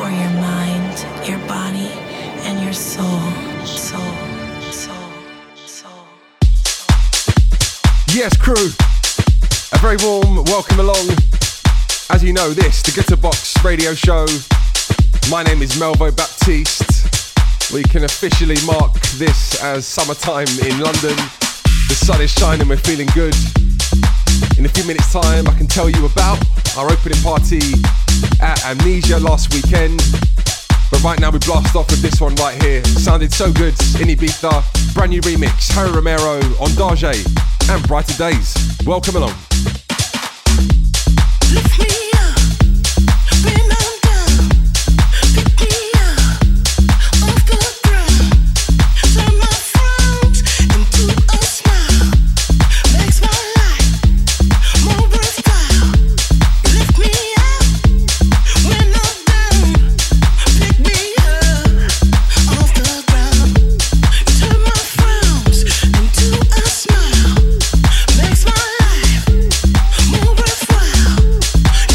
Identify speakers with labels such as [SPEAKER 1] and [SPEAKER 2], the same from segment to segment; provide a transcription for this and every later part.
[SPEAKER 1] for your mind, your body, and your soul.
[SPEAKER 2] Yes, crew. A very warm welcome along. As you know, this, the Glitterbox radio show. My name is Melvo Baptiste. We can officially mark this as summertime in London. The sun is shining, we're feeling good. In a few minutes' time, I can tell you about our opening party at Amnesia last weekend. But right now we blast off with this one right here. It sounded so good in Ibiza. Brand new remix, Harry Romero, Ondage, and Brighter Days. Welcome along.
[SPEAKER 3] Lift me up when I'm down. Pick me up off the ground. Turn my frowns into a smile. Makes my life more worthwhile. Lift me up when I'm down. Pick me up off the ground. Turn my frowns into a smile. Makes my life more worthwhile.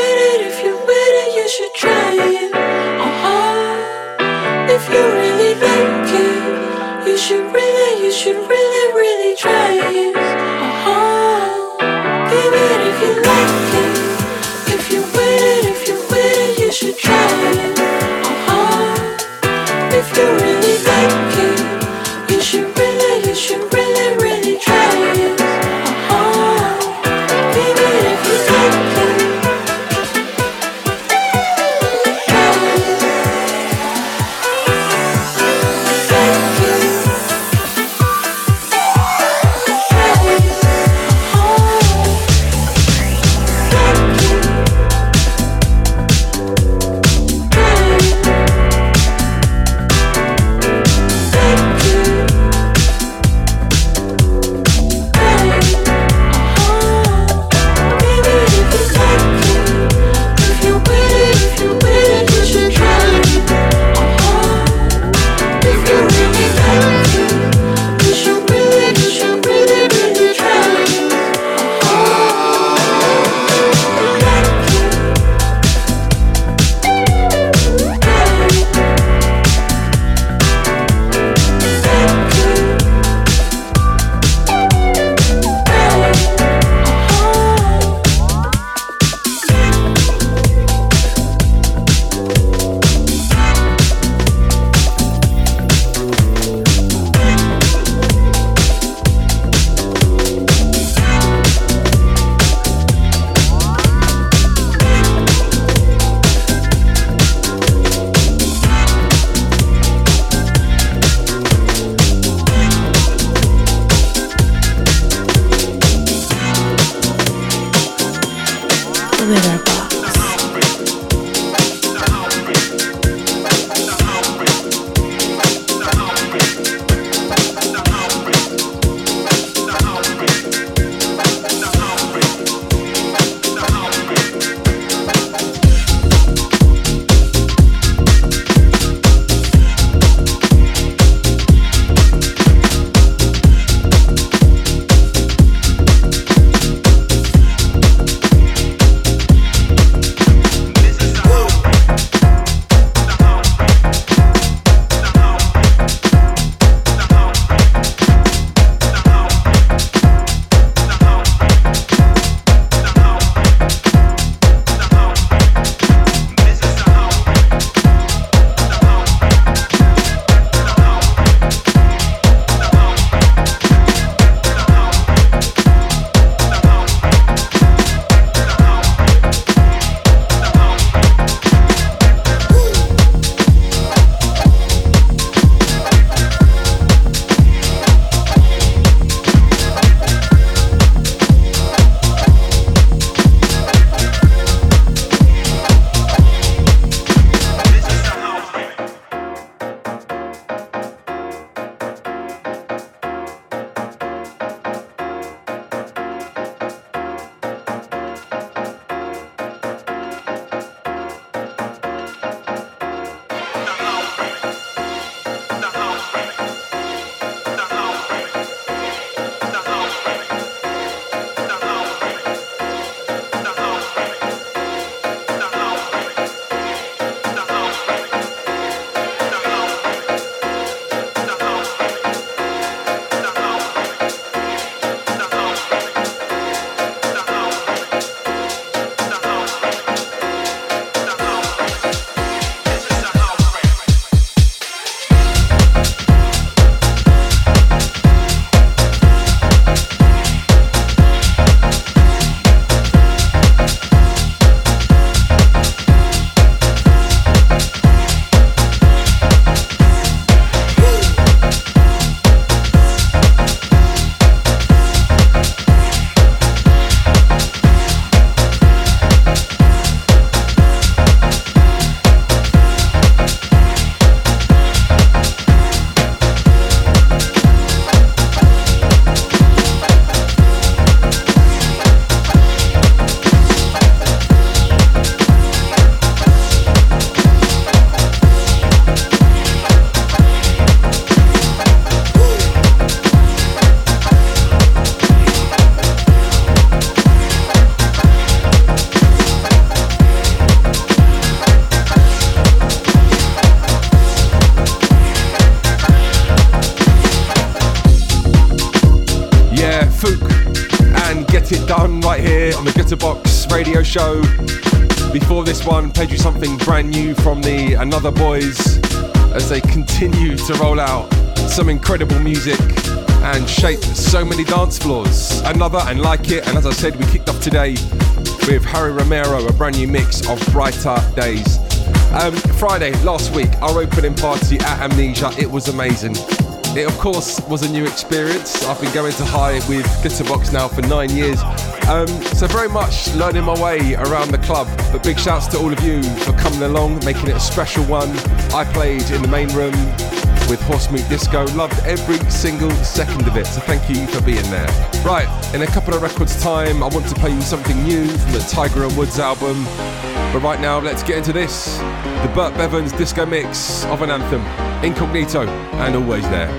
[SPEAKER 1] with it, if you're with it, you should try it. Uh-huh. If you really like it, you should really, really try it. Uh-huh. Give it if you like it. If you're with it, you should try it. Uh-huh. If you really like it, you should really, really try it. Uh-huh. Give it if you like it. Try it.
[SPEAKER 2] Glitterbox radio show. Before this one, played you something brand new from the Another Boys as they continue to roll out some incredible music and shape so many dance floors. Another and Like It, and as I said, we kicked off today with Harry Romero, a brand new mix of Brighter Days. Friday, last week, our opening party at Amnesia, it was amazing. It, of course, was a new experience. I've been going to High with Glitterbox now for 9 years. So very much learning my way around the club. But big shouts to all of you for coming along, making it a special one. I played in the main room with Horse Meat Disco. Loved every single second of it. So thank you for being there. Right, in a couple of records time, I want to play you something new from the Tiger and Woods album. But right now, let's get into this. The Burt Bevans disco mix of an anthem, Incognito and Always There.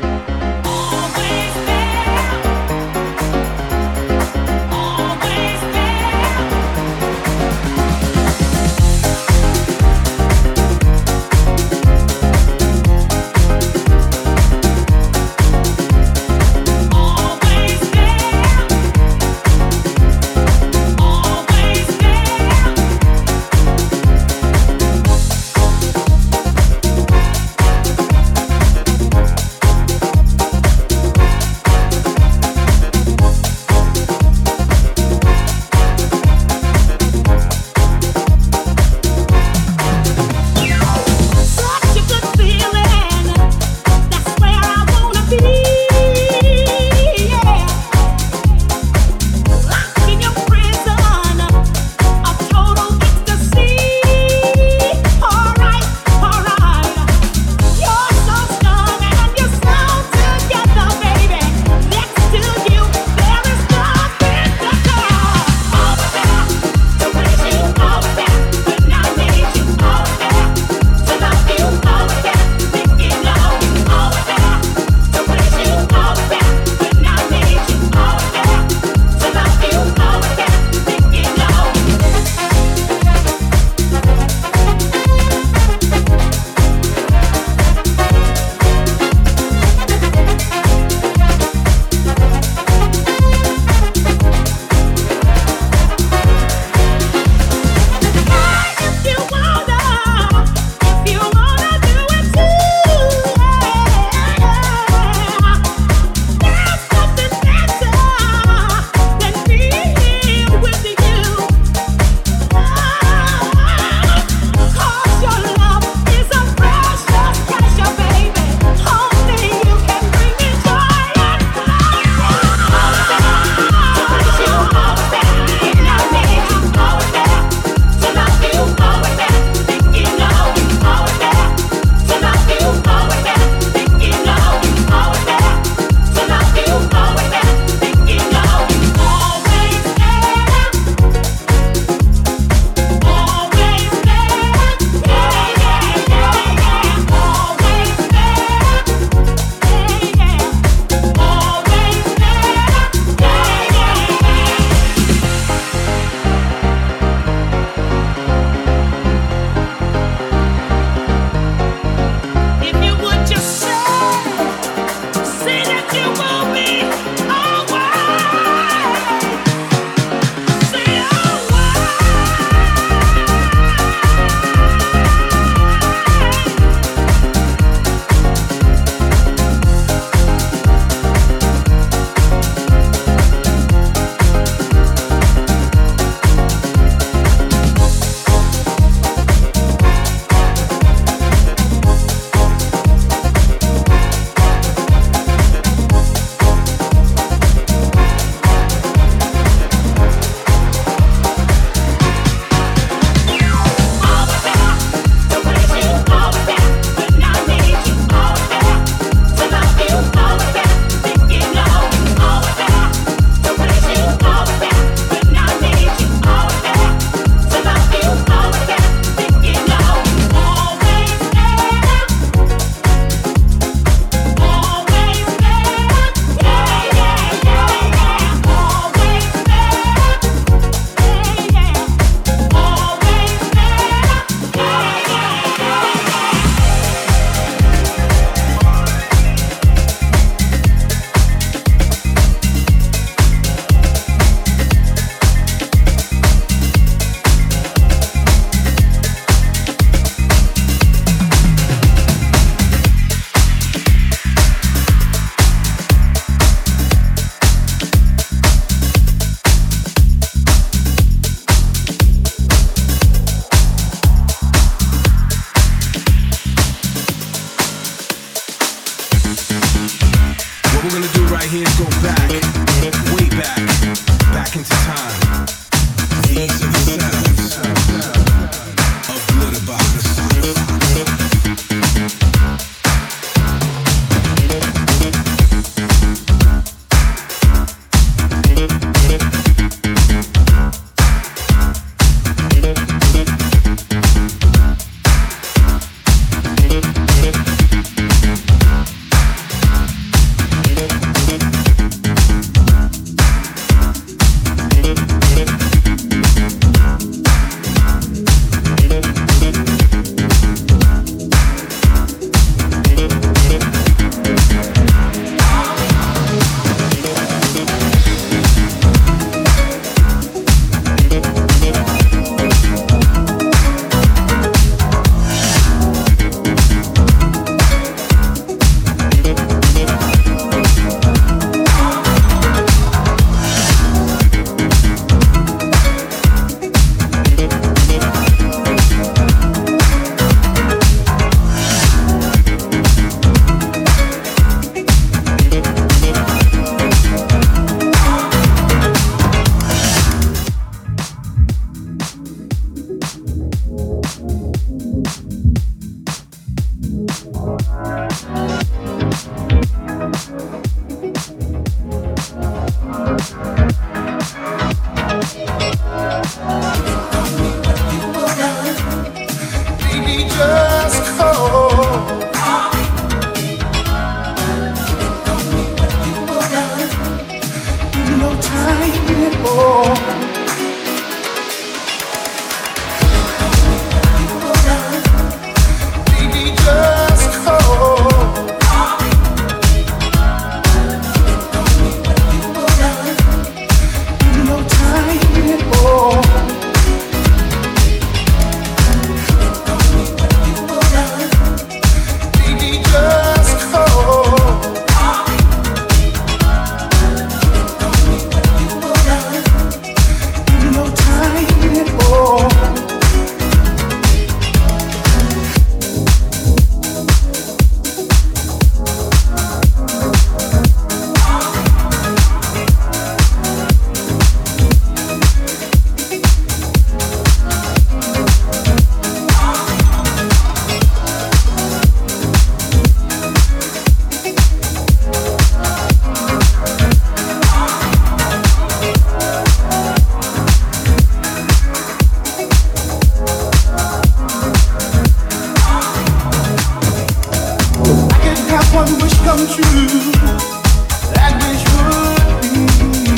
[SPEAKER 3] come true. That wish would be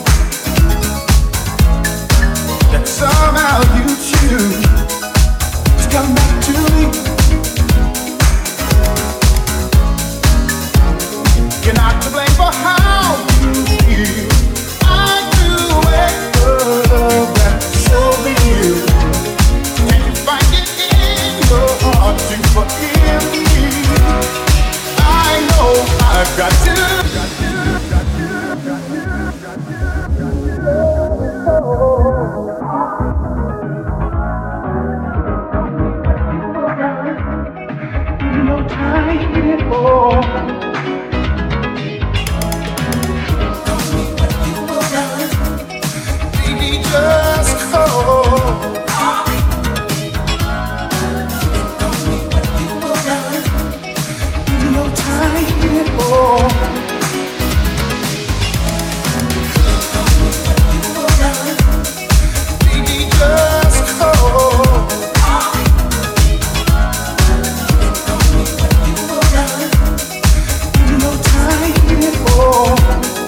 [SPEAKER 3] that somehow you choose to come back to me. You're not to blame for how you feel. I do it, that's over you. Can you find it in your heart to forgive me? I know I've got to. No time anymore. Baby, just call. No time anymore. Baby, just call. No time anymore.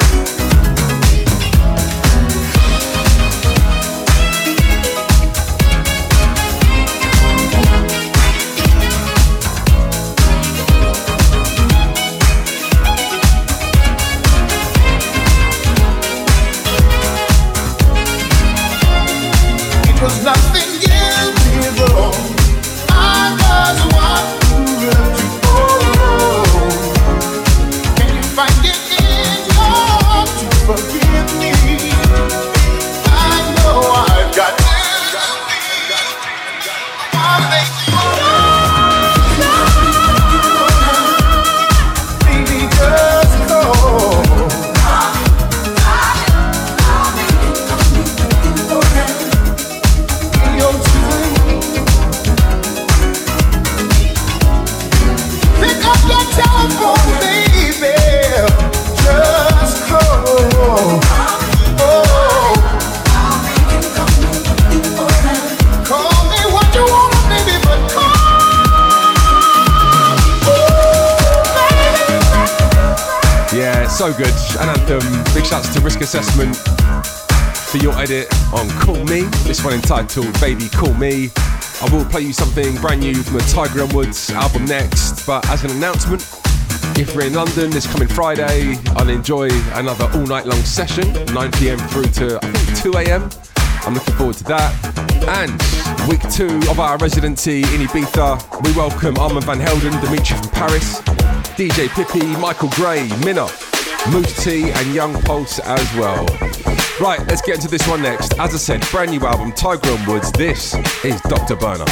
[SPEAKER 3] It was nothing you did wrong. I was the one who left you alone. Can you find it in your heart to forgive me? I know I've got to. Wanna make you baby, just go. Your time. Pick up your telephone, baby. Just call. Oh. Call me what you want, baby, but call.
[SPEAKER 2] Yeah, so good. An anthem. Big shouts to Risk Assessment for your edit on Call Me. This one entitled Baby Call Me. I will play you something brand new from the Tiger and Woods album next, but as an announcement, if we're in London this coming Friday, I'll enjoy another all night long session, 9 PM through to I think 2 AM. I'm looking forward to that. And week 2 of our residency in Ibiza, we welcome Armand Van Helden, Dimitri from Paris, DJ Pippi, Michael Gray, Minna, Moose T and Young Pulse as well. Right, let's get into this one next. As I said, brand new album, Tiger and Woods. This is Dr. Burner.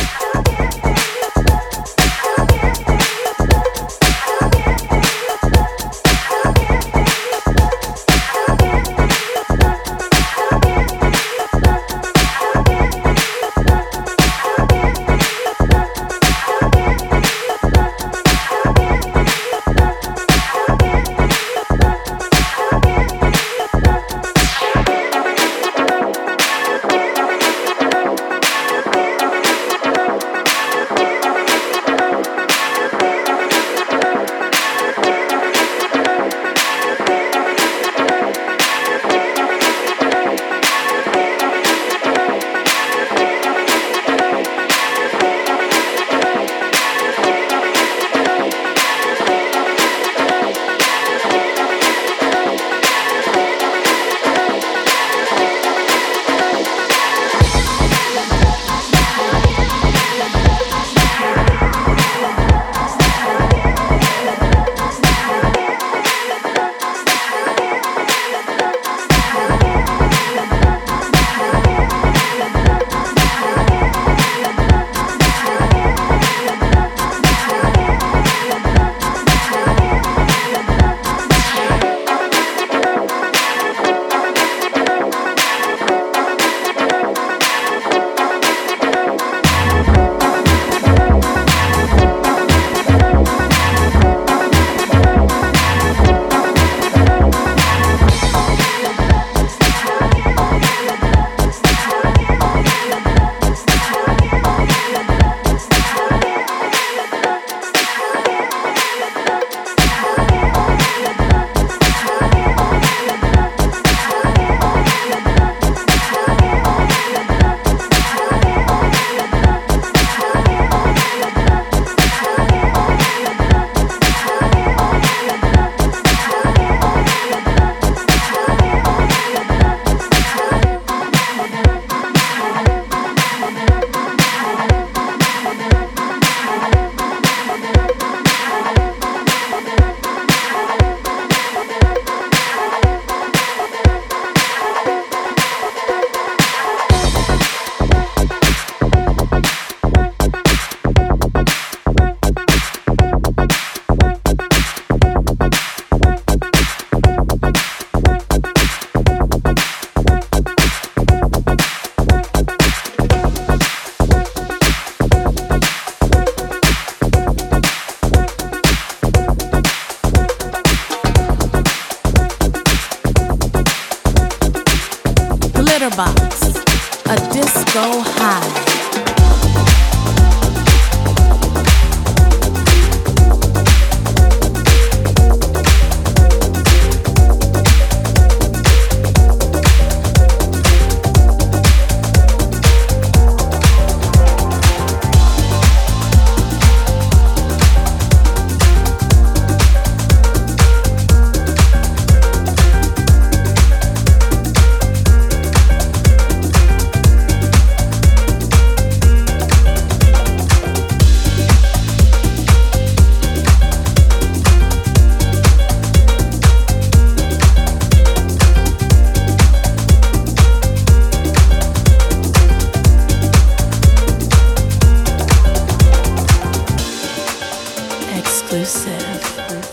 [SPEAKER 1] exclusive.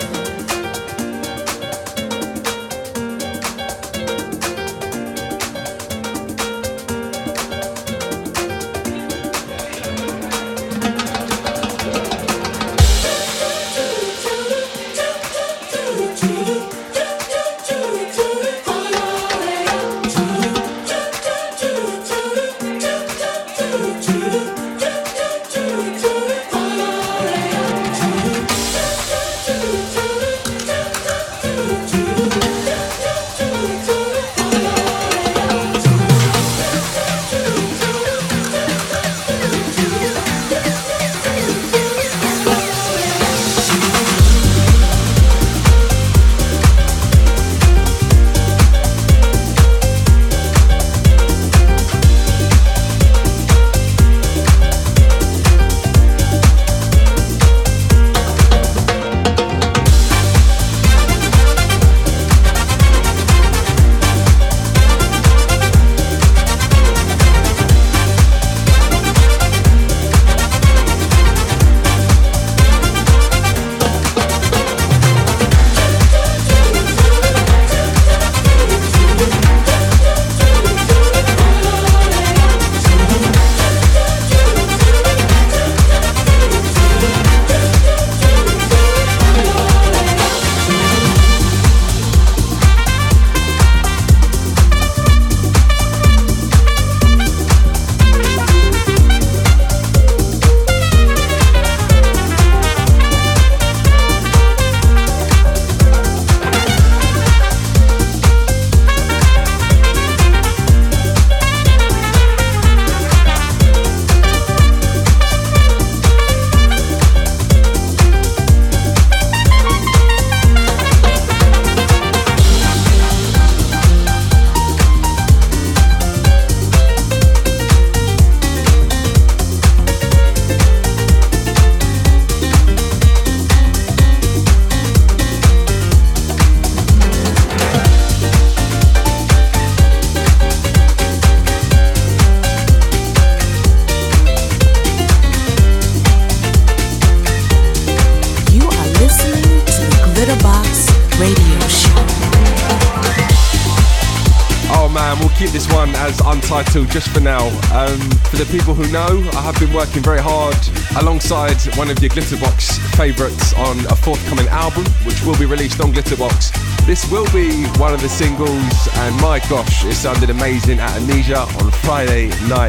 [SPEAKER 2] Untitled just for now. For the people who know, I have been working very hard alongside one of your Glitterbox favourites on a forthcoming album, which will be released on Glitterbox. This will be one of the singles, and my gosh, it sounded amazing at Amnesia on Friday night.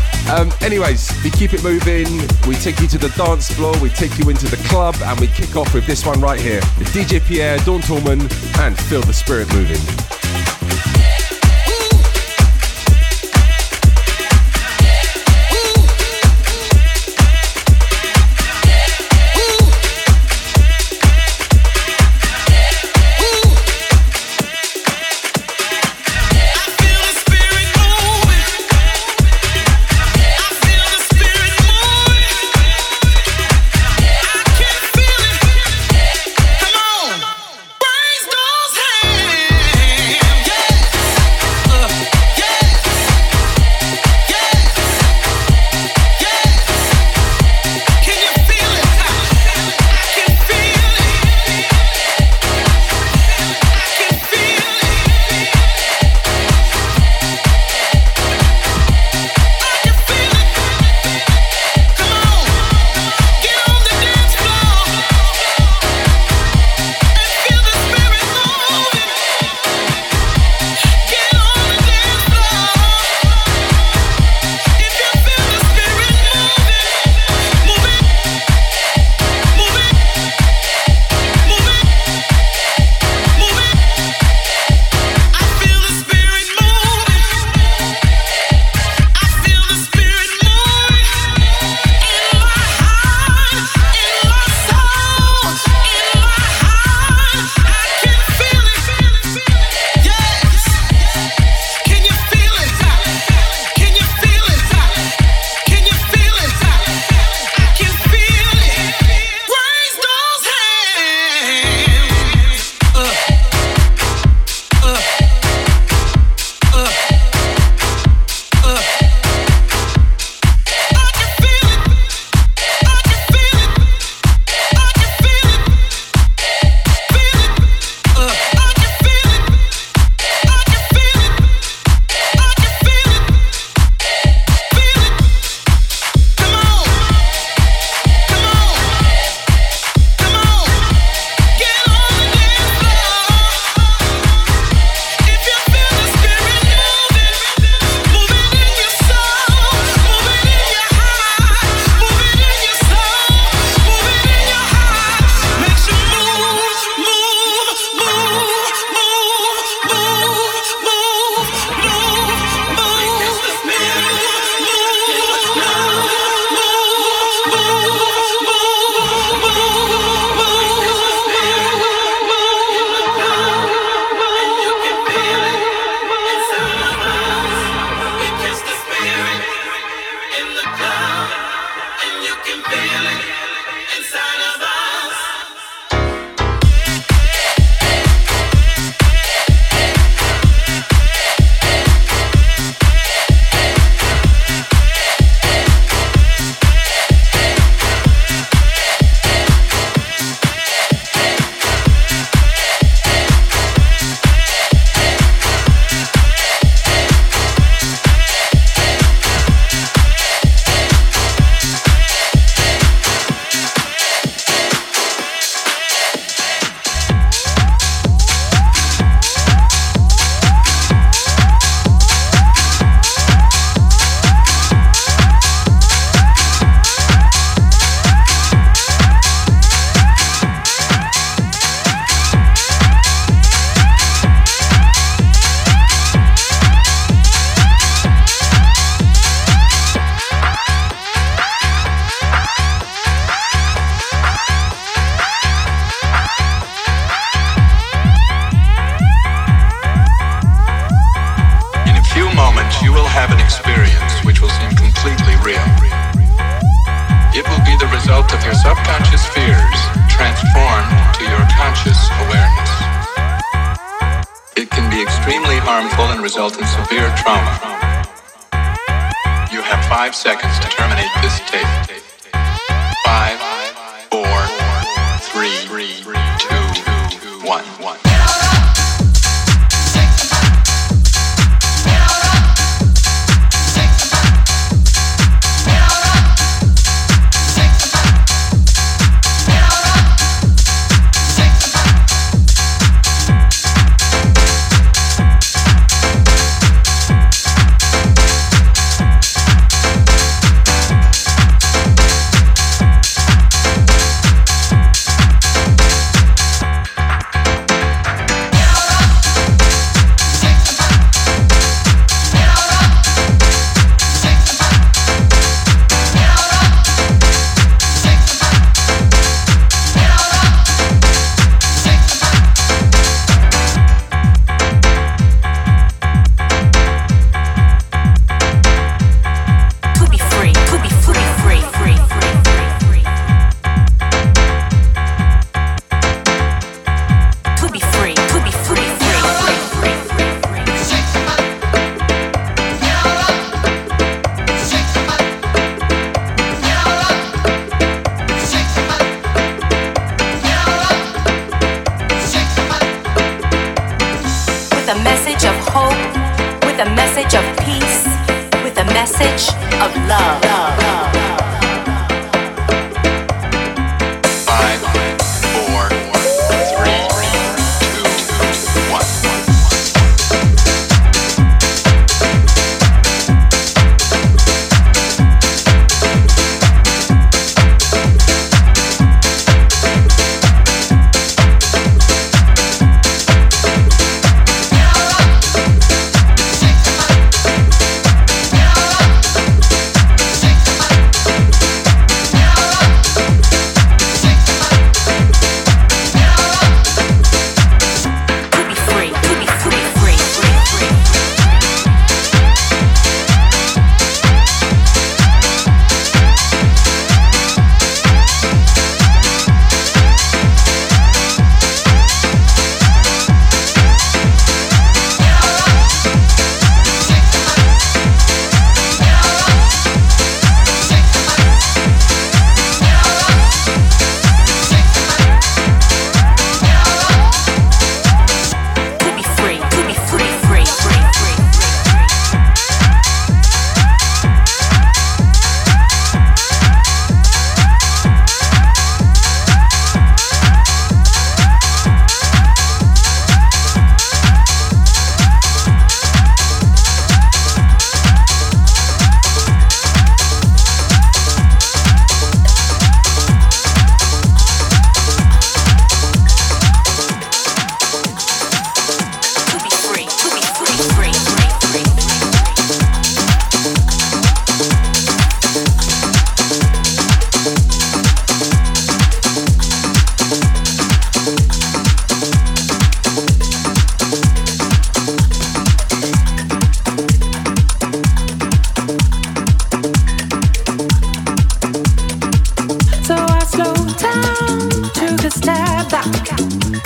[SPEAKER 2] Anyways, we keep it moving, we take you to the dance floor, we take you into the club, and we kick off with this one right here. It's DJ Pierre, Dawn Tallman, and Feel the Spirit Moving.
[SPEAKER 3] Raise those hands.
[SPEAKER 4] Result in severe trauma. You have 5 seconds to terminate this tape. 5, 4, 3, 2, 1.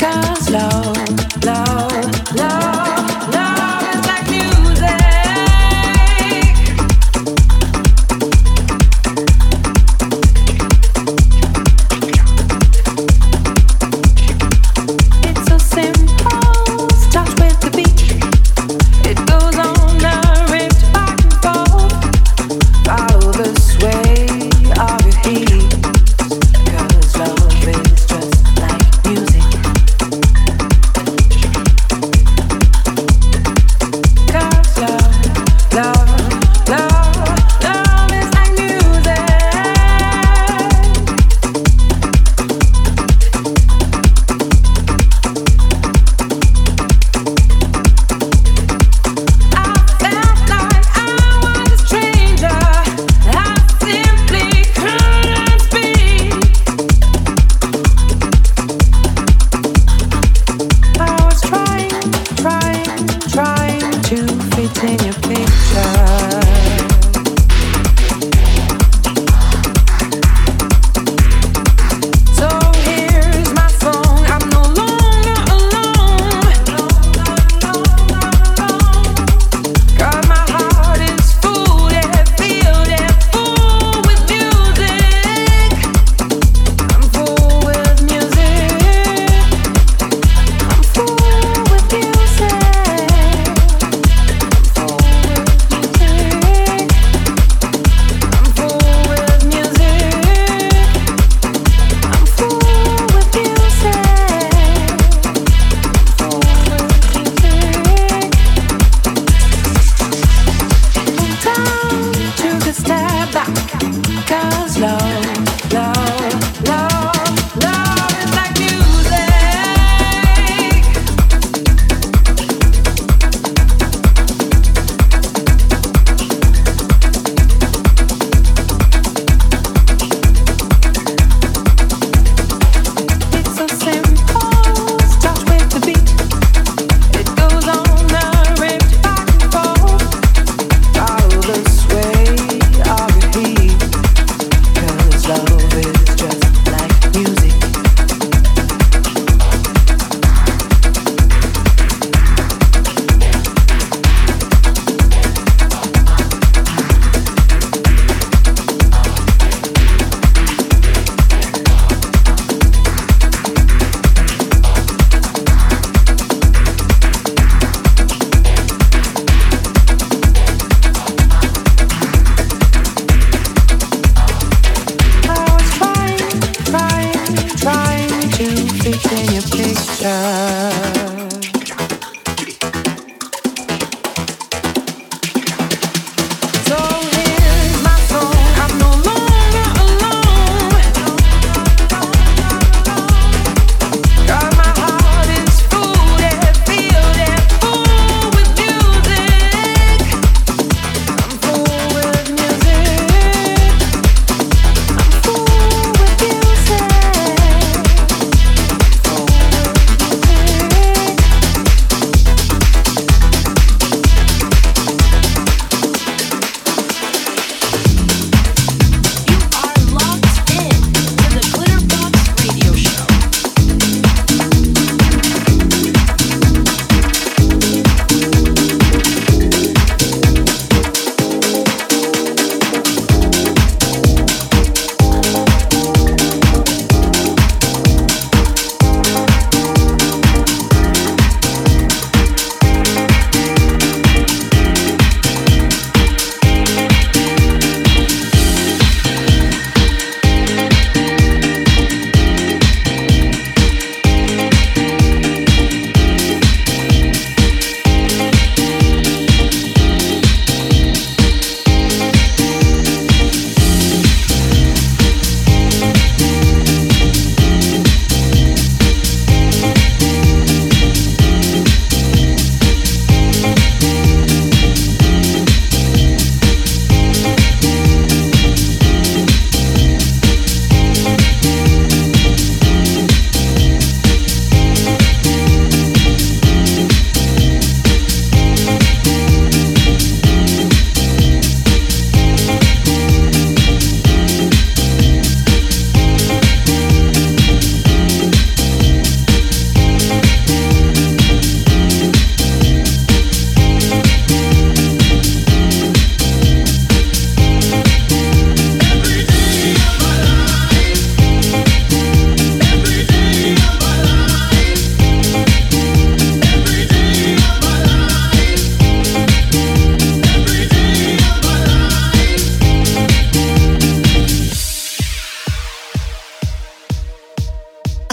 [SPEAKER 1] Cause love is just like music.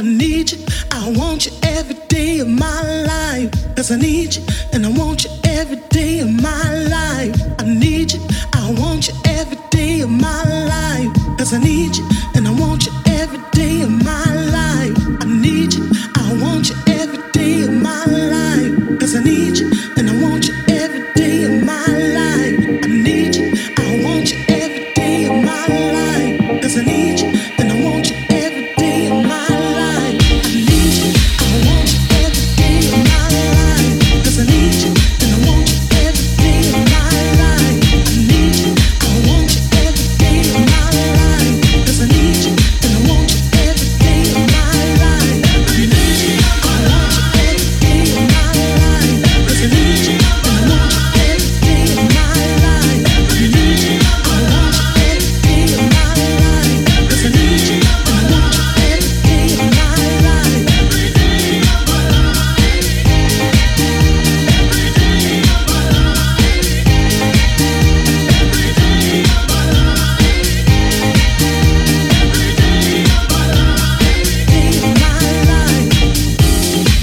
[SPEAKER 3] I need you, I want you every day of my life. 'Cause I need you, and I want you every day of my life. I need you, I want you every day of my life. 'Cause I need you, and I want you every day of my life. I need you, I want you every day of my life. 'Cause I need you, and I want you every day of my life. I need you, I want you every day of my life. 'Cause I need you, and I want you every day of my life. I need you, I want you every day of my life. 'Cause I need you, and I want you every day of my life. I need you, I want you every day of my life. 'Cause I need you, and I want you every day of my life. I need you, I want you every day of my life. 'Cause I need you, and I want you every day of my life. I need you, I want you every day of my life. 'Cause I need you, and I want you every day of my life. Every day of my life. Every day of my life. Every day of my life. Every day of my life. Day of my life.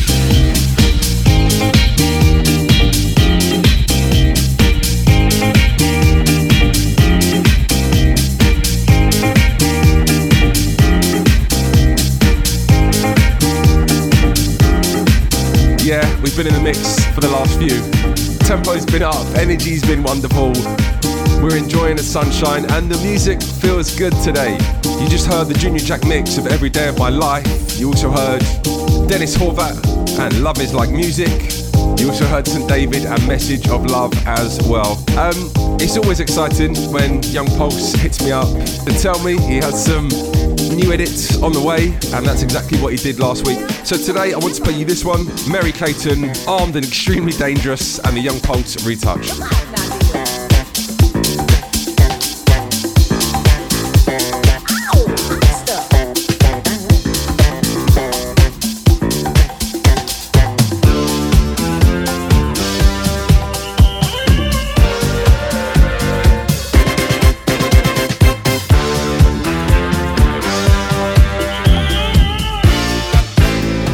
[SPEAKER 2] Yeah, we've been in the mix for the last few. Tempo's been up, energy's been wonderful. We're enjoying the sunshine and the music feels good today. You just heard the Junior Jack mix of Every Day of My Life. You also heard Dennis Horvat and Love Is Like Music. You also heard St. David and Message of Love as well. It's always exciting when Young Pulse hits me up to tell me he has some new edits on the way, and that's exactly what he did last week. So today I want to play you this one, Mary Clayton, Armed and Extremely Dangerous, and the Young Pulse Retouch.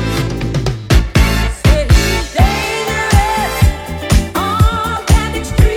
[SPEAKER 1] Say he's dangerous, armed and extreme.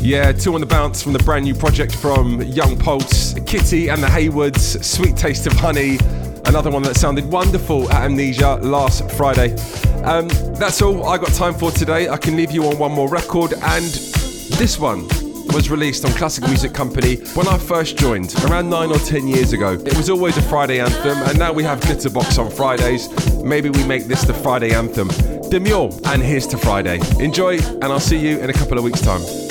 [SPEAKER 2] Yeah, two on the bounce from the brand new project from Young Pulse, Kitty and the Haywoods, Sweet Taste of Honey, another one that sounded wonderful at Amnesia last Friday. That's all I got time for today. I can leave you on one more record, and this one was released on Classic Music Company when I first joined, around 9 or 10 years ago. It was always a Friday anthem, and now we have Glitterbox on Fridays. Maybe we make this the Friday anthem. Demure, and here's to Friday. Enjoy, and I'll see you in a couple of weeks' time.